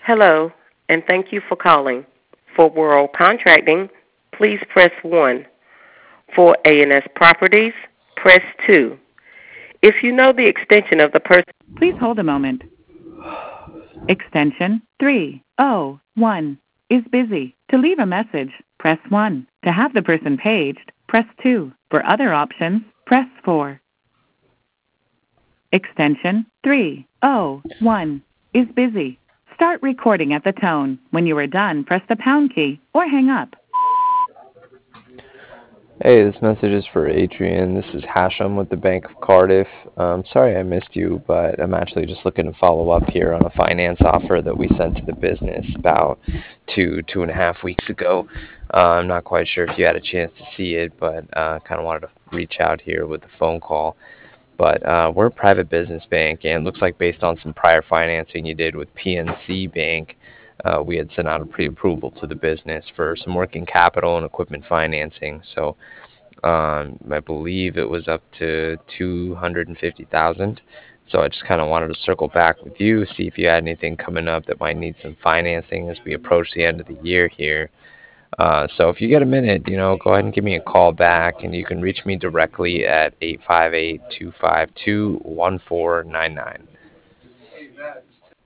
Hello, and thank you for calling. For World Contracting, please press 1. For A&S Properties, press 2. If you know the extension of the person, please hold a moment. Extension 301 is busy. To leave a message, press 1. To have the person paged, press 2. For other options, press 4. Extension 301 is busy. Start recording at the tone. When you are done, press the pound key or hang up. Hey, this message is for Adrian. This is Hashem with the Bank of Cardiff. Sorry I missed you, but I'm actually just looking to follow up here on a finance offer that we sent to the business about 2.5 weeks ago. I'm not quite sure if you had a chance to see it, but kind of wanted to reach out here with a phone call. But we're a private business bank, and it looks like based on some prior financing you did with PNC Bank, we had sent out a pre-approval to the business for some working capital and equipment financing. So I believe it was up to 250,000. So I just kind of wanted to circle back with you, see if you had anything coming up that might need some financing as we approach the end of the year here. So if you get a minute, go ahead and give me a call back, and you can reach me directly at 858-252-1499.